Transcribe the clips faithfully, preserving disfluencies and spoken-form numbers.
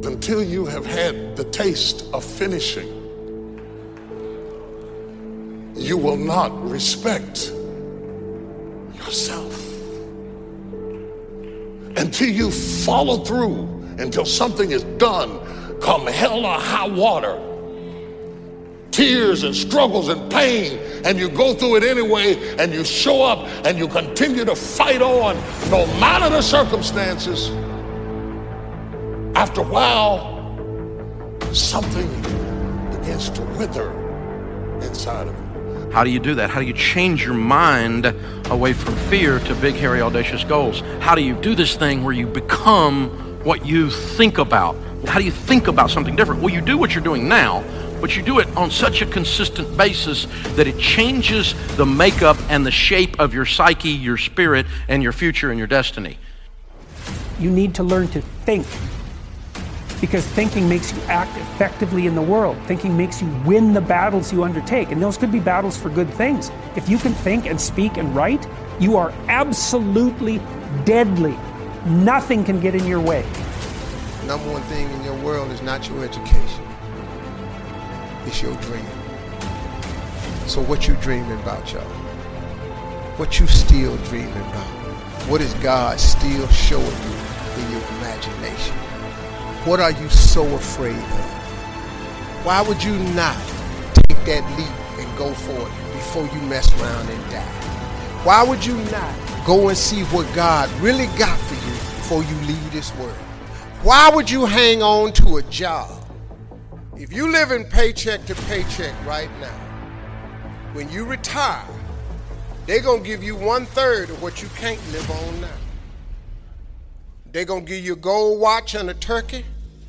until you have had the taste of finishing, you will not respect yourself. Until you follow through, until something is done, come hell or high water, tears and struggles and pain, and you go through it anyway, and you show up and you continue to fight on no matter the circumstances. After a while, something begins to wither inside of you. How do you do that? How do you change your mind away from fear to big, hairy, audacious goals? How do you do this thing where you become what you think about? How do you think about something different? Well, you do what you're doing now, but you do it on such a consistent basis that it changes the makeup and the shape of your psyche, your spirit, and your future and your destiny. You need to learn to think, because thinking makes you act effectively in the world. Thinking makes you win the battles you undertake, and those could be battles for good things. If you can think and speak and write, you are absolutely deadly. Nothing can get in your way. Number one thing in your world is not your education. It's your dream. So what you dreaming about, y'all? What you still dreaming about? What is God still showing you in your imagination? What are you so afraid of? Why would you not take that leap and go for it before you mess around and die? Why would you not go and see what God really got for you before you leave this world? Why would you hang on to a job? If you live in paycheck to paycheck right now, when you retire, they're going to give you one third of what you can't live on now. They're going to give you a gold watch and a turkey,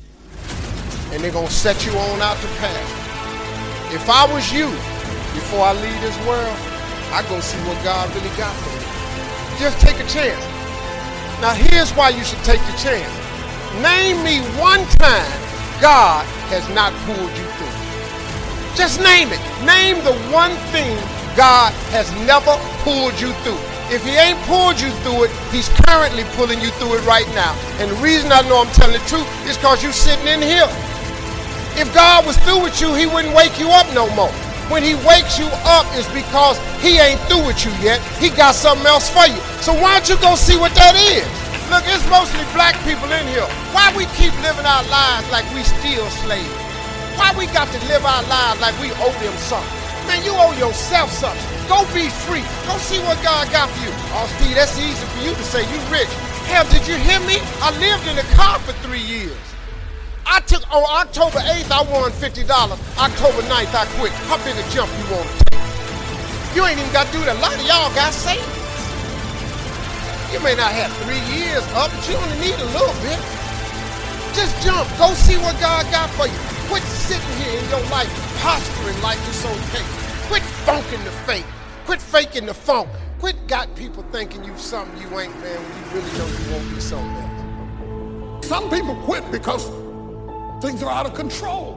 and they're going to set you on out to pasture. If I was you, before I leave this world, I'd go see what God really got for me. Just take a chance. Now here's why you should take the chance. Name me one time God has not pulled you through. Just name it. Name the one thing God has never pulled you through. If he ain't pulled you through it, he's currently pulling you through it right now. And the reason I know I'm telling the truth is because you're sitting in here. If God was through with you, he wouldn't wake you up no more. When he wakes you up is because he ain't through with you yet. He got something else for you. So why don't you go see what that is? Look, it's mostly black people in here. Why we keep living our lives like we still slaves? Why we got to live our lives like we owe them something? Man, you owe yourself something. Go be free. Go see what God got for you. Oh, Steve, that's easy for you to say. You rich. Hell, did you hear me? I lived in a car for three years. I took, on October eighth, I won fifty dollars. October ninth, I quit. How big a jump you want to take? You ain't even got to do that. A lot of y'all got saved. You may not have three years up, but you only need a little bit. Just jump. Go see what God got for you. Quit sitting here in your life posturing like it's okay. Quit funking the fake. Quit faking the funk. Quit got people thinking you something you ain't, man, when you really know you won't be something else. Some people quit because things are out of control.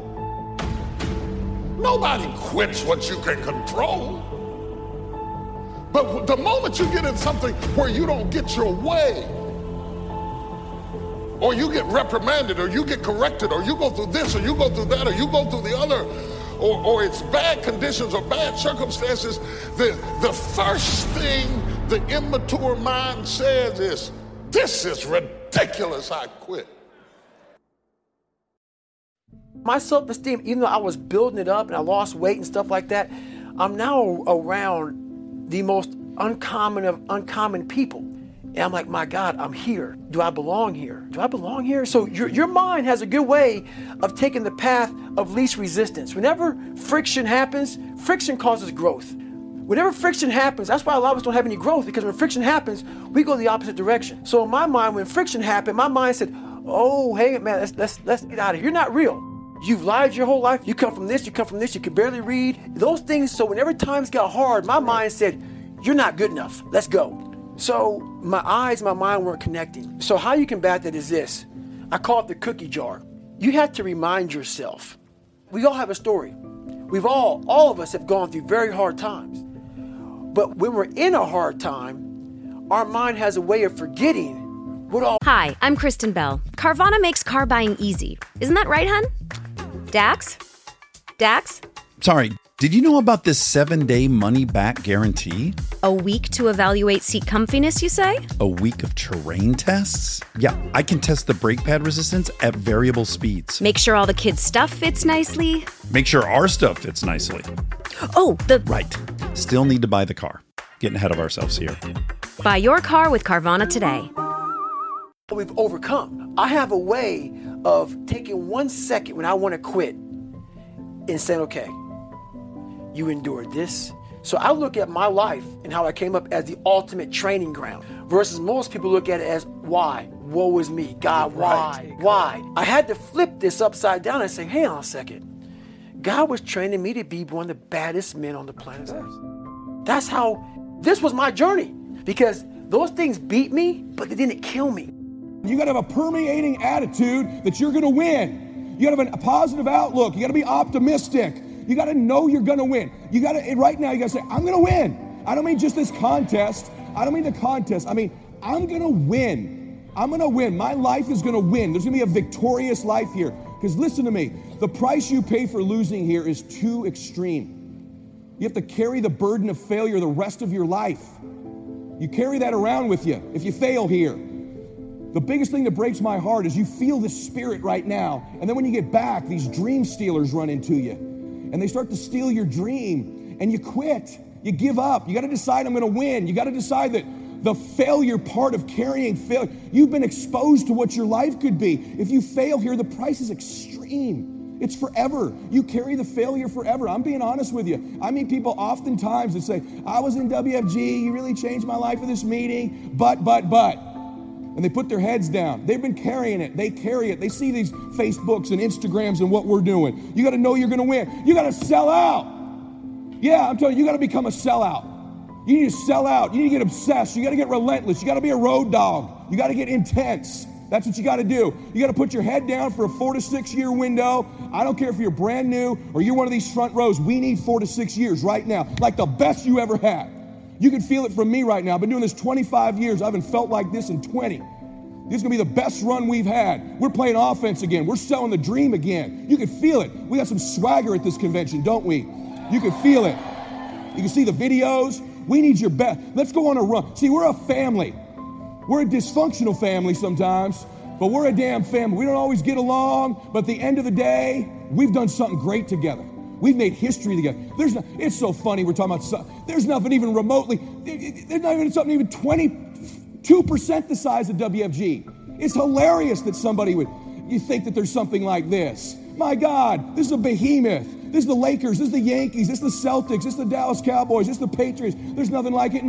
Nobody quits what you can control. But the moment you get in something where you don't get your way, or you get reprimanded, or you get corrected, or you go through this, or you go through that, or you go through the other, or, or it's bad conditions or bad circumstances, the, the first thing the immature mind says is, this is ridiculous, I quit. My self-esteem, even though I was building it up and I lost weight and stuff like that, I'm now around the most uncommon of uncommon people. And I'm like, my God, I'm here. Do I belong here? Do I belong here? So your, your mind has a good way of taking the path of least resistance. Whenever friction happens, friction causes growth. Whenever friction happens, that's why a lot of us don't have any growth, because when friction happens, we go the opposite direction. So in my mind, when friction happened, my mind said, oh, hey, man, let's, let's, let's get out of here. You're not real. You've lied your whole life. You come from this, you come from this, you can barely read. Those things, so whenever times got hard, my mind said, you're not good enough. Let's go. So my eyes, my mind weren't connecting. So how you combat that is this. I call it the cookie jar. You have to remind yourself. We all have a story. We've all, all of us have gone through very hard times. But when we're in a hard time, our mind has a way of forgetting What all? Hi, I'm Kristen Bell. Carvana makes car buying easy. Isn't that right, hun? Dax? Dax? Sorry, did you know about this seven-day money-back guarantee? A week to evaluate seat comfiness, you say? A week of terrain tests? Yeah, I can test the brake pad resistance at variable speeds. Make sure all the kids' stuff fits nicely. Make sure our stuff fits nicely. Oh, the... Right. Still need to buy the car. Getting ahead of ourselves here. Buy your car with Carvana today. We've overcome. I have a way of taking one second when I want to quit and saying, okay, you endured this. So I look at my life and how I came up as the ultimate training ground versus most people look at it as why? Woe is me. God, why? Right. Why? I had to flip this upside down and say, hang on a second. God was training me to be one of the baddest men on the planet Earth. That's how, this was my journey because those things beat me, but they didn't kill me. You gotta have a permeating attitude that you're gonna win. You gotta have a positive outlook. You gotta be optimistic. You got to know you're going to win. You got to, right now, you got to say, I'm going to win. I don't mean just this contest. I don't mean the contest. I mean, I'm going to win. I'm going to win. My life is going to win. There's going to be a victorious life here. Because listen to me, the price you pay for losing here is too extreme. You have to carry the burden of failure the rest of your life. You carry that around with you if you fail here. The biggest thing that breaks my heart is you feel this spirit right now. And then when you get back, these dream stealers run into you. And they start to steal your dream, and you quit. You give up. You got to decide I'm going to win. You got to decide that the failure part of carrying failure, you've been exposed to what your life could be. If you fail here, the price is extreme. It's forever. You carry the failure forever. I'm being honest with you. I meet people oftentimes that say, I was in W F G. You really changed my life with this meeting, but, but, but. And they put their heads down. They've been carrying it. They carry it. They see these Facebooks and Instagrams and what we're doing. You got to know you're going to win. You got to sell out. Yeah, I'm telling you, you got to become a sellout. You need to sell out. You need to get obsessed. You got to get relentless. You got to be a road dog. You got to get intense. That's what you got to do. You got to put your head down for a four to six year window. I don't care if you're brand new or you're one of these front rows. We need four to six years right now, like the best you ever had. You can feel it from me right now. I've been doing this twenty-five years. I haven't felt like this in twenty. This is going to be the best run we've had. We're playing offense again. We're selling the dream again. You can feel it. We got some swagger at this convention, don't we? You can feel it. You can see the videos. We need your best. Let's go on a run. See, we're a family. We're a dysfunctional family sometimes, but we're a damn family. We don't always get along, but at the end of the day, we've done something great together. We've made history together. There's no, it's so funny we're talking about, there's nothing even remotely, there's not even something even twenty-two percent the size of W F G. It's hilarious that somebody would, you think that there's something like this. My God, this is a behemoth. This is the Lakers, this is the Yankees, this is the Celtics, this is the Dallas Cowboys, this is the Patriots. There's nothing like it in the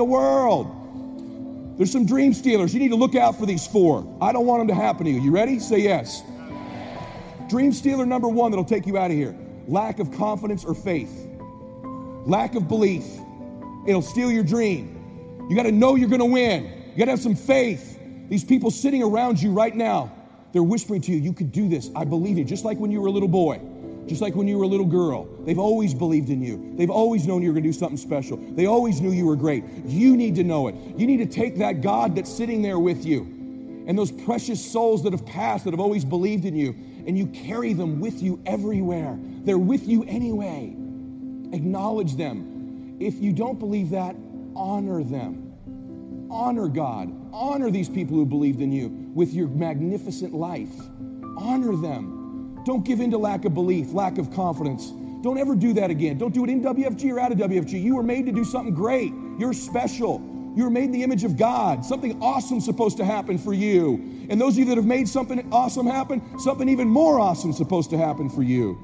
world. There's some dream stealers. You need to look out for these four. I don't want them to happen to you. You ready? Say yes. Dream stealer number one that'll take you out of here. Lack of confidence or faith. Lack of belief. It'll steal your dream. You got to know you're going to win. You got to have some faith. These people sitting around you right now, they're whispering to you, you could do this. I believe you. Just like when you were a little boy. Just like when you were a little girl. They've always believed in you. They've always known you were going to do something special. They always knew you were great. You need to know it. You need to take that God that's sitting there with you and those precious souls that have passed, that have always believed in you, and you carry them with you everywhere. They're with you anyway. Acknowledge them. If you don't believe that, honor them. Honor God. Honor these people who believed in you with your magnificent life. Honor them. Don't give in to lack of belief, lack of confidence. Don't ever do that again. Don't do it in W F G or out of W F G. You were made to do something great. You're special. You were made in the image of God. Something awesome's supposed to happen for you. And those of you that have made something awesome happen, something even more awesome's supposed to happen for you.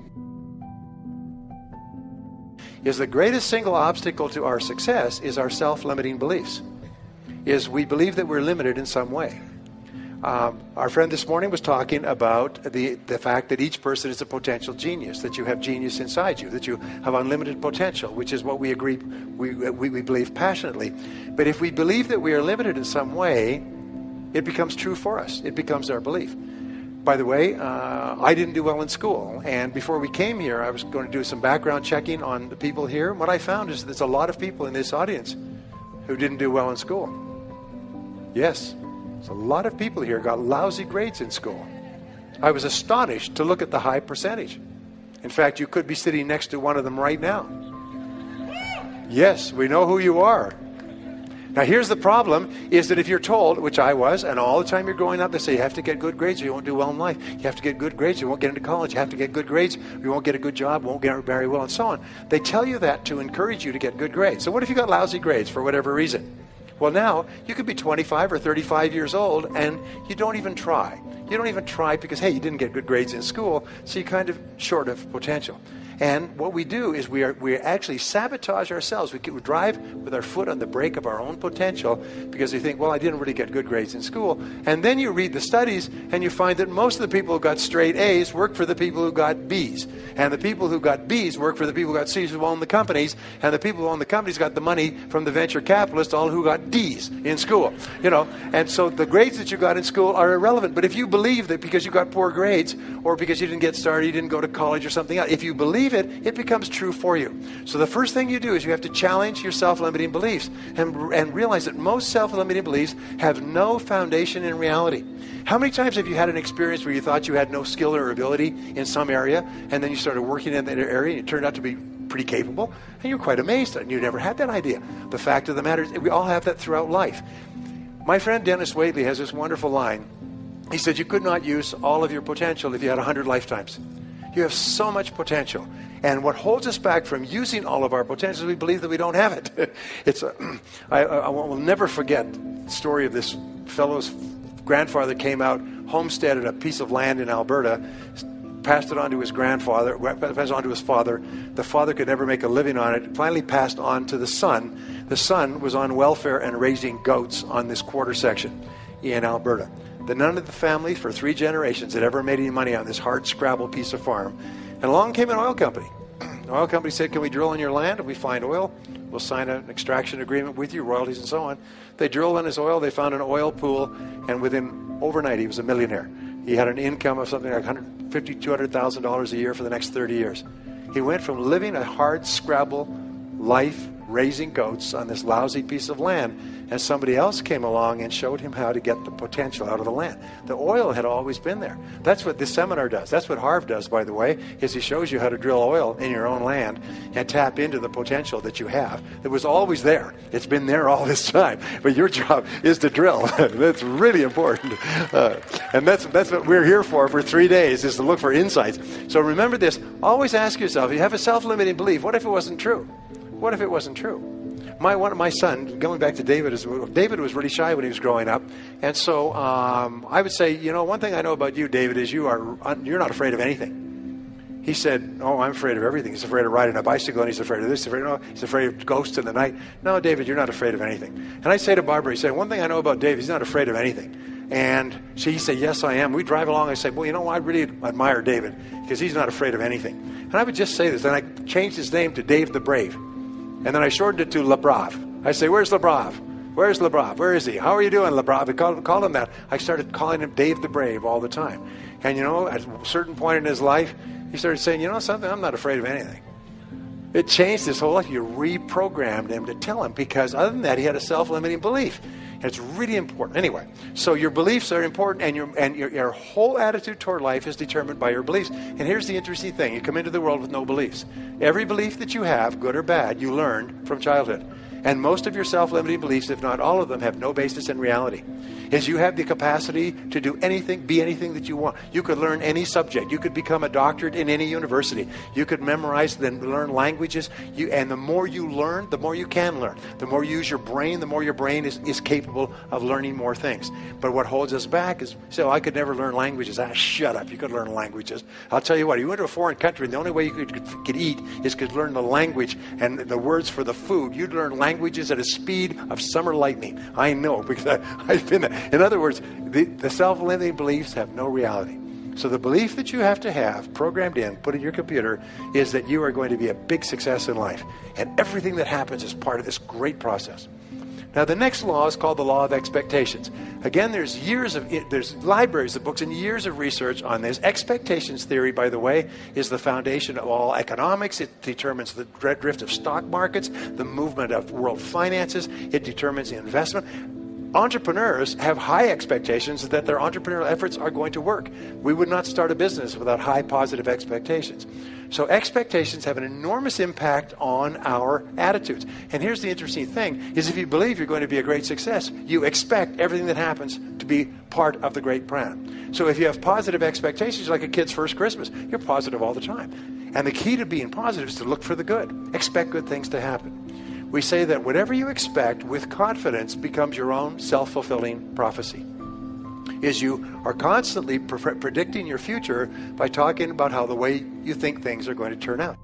Is the greatest single obstacle to our success is our self-limiting beliefs. Is we believe that we're limited in some way. Um, our friend this morning was talking about the, the fact that each person is a potential genius, that you have genius inside you, that you have unlimited potential, which is what we agree, we, we, we believe passionately. But if we believe that we are limited in some way, it becomes true for us. It becomes our belief. By the way, uh, I didn't do well in school, and before we came here, I was going to do some background checking on the people here. And what I found is that there's a lot of people in this audience who didn't do well in school. Yes. So a lot of people here got lousy grades in school. I was astonished to look at the high percentage. In fact, you could be sitting next to one of them right now. Yes, we know who you are. Now here's the problem, is that if you're told, which I was, and all the time you're growing up, they say you have to get good grades or you won't do well in life. You have to get good grades or you won't get into college. You have to get good grades or you won't get a good job, won't get very well, and so on. They tell you that to encourage you to get good grades. So what if you got lousy grades for whatever reason? Well, now you could be twenty-five or thirty-five years old and you don't even try. You don't even try because, hey, you didn't get good grades in school, so you're kind of short of potential. And what we do is we are we actually sabotage ourselves. We, we drive with our foot on the brake of our own potential because we think, well, I didn't really get good grades in school. And then you read the studies and you find that most of the people who got straight A's work for the people who got B's. And the people who got B's work for the people who got C's who own the companies. And the people who own the companies got the money from the venture capitalists, all who got D's in school. You know, and so the grades that you got in school are irrelevant. But if you believe that because you got poor grades or because you didn't get started, you didn't go to college or something else, if you believe it, it becomes true for you. So the first thing you do is you have to challenge your self-limiting beliefs and, and realize that most self-limiting beliefs have no foundation in reality. How many times have you had an experience where you thought you had no skill or ability in some area, and then you started working in that area and it turned out to be pretty capable, and you're quite amazed and you never had that idea? The fact of the matter is we all have that throughout life. My friend Dennis Waitley has this wonderful line. He said, you could not use all of your potential if you had one hundred lifetimes. You have so much potential. And what holds us back from using all of our potential is we believe that we don't have it. It's a, I, I will never forget the story of this fellow's grandfather came out, homesteaded a piece of land in Alberta, passed it on to his grandfather, passed it on to his father. The father could never make a living on it. Finally passed on to the son. The son was on welfare and raising goats on this quarter section in Alberta. The none of the family for three generations had ever made any money on this hard scrabble piece of farm. And along came an oil company. The oil company said, can we drill on your land? If we find oil, we'll sign an extraction agreement with you, royalties and so on. They drilled on his oil. They found an oil pool. And within overnight, he was a millionaire. He had an income of something like one hundred fifty thousand dollars, two hundred thousand dollars a year for the next thirty years. He went from living a hard scrabble life, raising goats on this lousy piece of land, and somebody else came along and showed him how to get the potential out of the land. The oil had always been there. That's what this seminar does. That's what Harv does, by the way, is he shows you how to drill oil in your own land and tap into the potential that you have. It was always there. It's been there all this time. But your job is to drill. That's really important. Uh, and that's that's what we're here for for three days, is to look for insights. So remember this. Always ask yourself, if you have a self-limiting belief, what if it wasn't true? What if it wasn't true? My one, my son, going back to David, is David was really shy when he was growing up, and so um, I would say, you know, one thing I know about you, David, is you are you're not afraid of anything. He said, "Oh, I'm afraid of everything. He's afraid of riding a bicycle, and he's afraid of this. He's afraid, no, he's afraid of ghosts in the night. No, David, you're not afraid of anything." And I say to Barbara, he said, "One thing I know about David, he's not afraid of anything." And she said, "Yes, I am." We drive along. I say, "Well, you know, I really admire David because he's not afraid of anything." And I would just say this, and I changed his name to Dave the Brave. And then I shortened it to Le Brave. I say, where's Le Brave? Where's Le Brave? Where is he? How are you doing, Le Brave? I called, called him that. I started calling him Dave the Brave all the time. And, you know, at a certain point in his life, he started saying, you know something, I'm not afraid of anything. It changed his whole life. You reprogrammed him to tell him, because other than that, he had a self-limiting belief. And it's really important. Anyway, so your beliefs are important, and your and your, your whole attitude toward life is determined by your beliefs. And here's the interesting thing. You come into the world with no beliefs. Every belief that you have, good or bad, you learned from childhood. And most of your self-limiting beliefs, if not all of them, have no basis in reality. Is you have the capacity to do anything, be anything that you want. You could learn any subject. You could become a doctorate in any university. You could memorize, then learn languages. You, and the more you learn, the more you can learn. The more you use your brain, the more your brain is, is capable of learning more things. But what holds us back is, so I could never learn languages. Ah, shut up. You could learn languages. I'll tell you what, you went to a foreign country, and the only way you could, could, could eat is could learn the language and the words for the food. You'd learn languages at a speed of summer lightning. I know, because I, I've been there. In other words, the, the self-limiting beliefs have no reality. So the belief that you have to have programmed in, put in your computer, is that you are going to be a big success in life. And everything that happens is part of this great process. Now, the next law is called the law of expectations. Again, there's years of, there's libraries of books and years of research on this. Expectations theory, by the way, is the foundation of all economics. It determines the drift of stock markets, the movement of world finances. It determines the investment. entrepreneurs have high expectations that their entrepreneurial efforts are going to work. We would not start a business without high positive expectations. So expectations have an enormous impact on our attitudes. And here's the interesting thing, is if you believe you're going to be a great success, you expect everything that happens to be part of the great plan. So if you have positive expectations, like a kid's first Christmas, you're positive all the time. And the key to being positive is to look for the good. Expect good things to happen. We say that whatever you expect with confidence becomes your own self-fulfilling prophecy. Is you are constantly pre- predicting your future by talking about how the way you think things are going to turn out.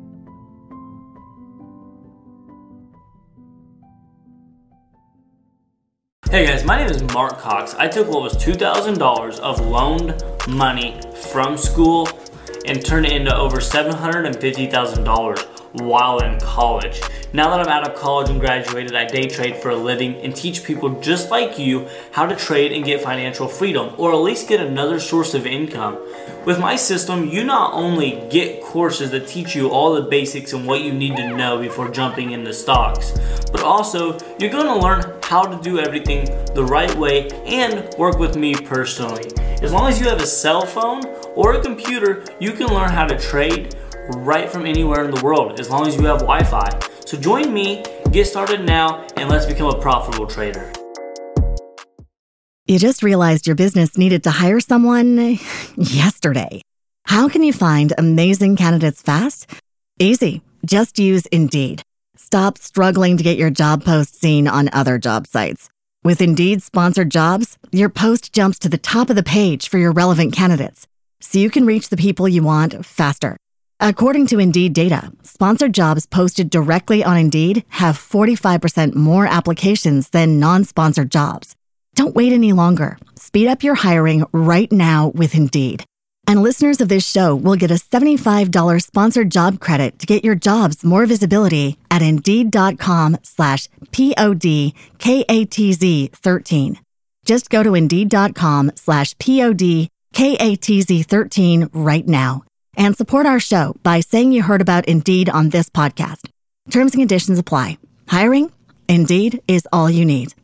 Hey guys, my name is Mark Cox. I took what was two thousand dollars of loaned money from school and turned it into over seven hundred fifty thousand dollars while in college. Now that I'm out of college and graduated, I day trade for a living and teach people just like you how to trade and get financial freedom, or at least get another source of income. With my system, you not only get courses that teach you all the basics and what you need to know before jumping into stocks, but also you're going to learn how to do everything the right way and work with me personally. As long as you have a cell phone or a computer, you can learn how to trade right from anywhere in the world, as long as you have Wi-Fi. So join me, get started now, and let's become a profitable trader. You just realized your business needed to hire someone yesterday. How can you find amazing candidates fast? Easy. Just use Indeed. Stop struggling to get your job post seen on other job sites. With Indeed sponsored jobs, your post jumps to the top of the page for your relevant candidates, so you can reach the people you want faster. According to Indeed data, sponsored jobs posted directly on Indeed have forty-five percent more applications than non-sponsored jobs. Don't wait any longer. Speed up your hiring right now with Indeed. And listeners of this show will get a seventy-five dollars sponsored job credit to get your jobs more visibility at Indeed.com slash P-O-D-K-A-T-Z 13. Just go to Indeed.com slash P-O-D-K-A-T-Z 13 right now. And support our show by saying you heard about Indeed on this podcast. Terms and conditions apply. Hiring? Indeed is all you need.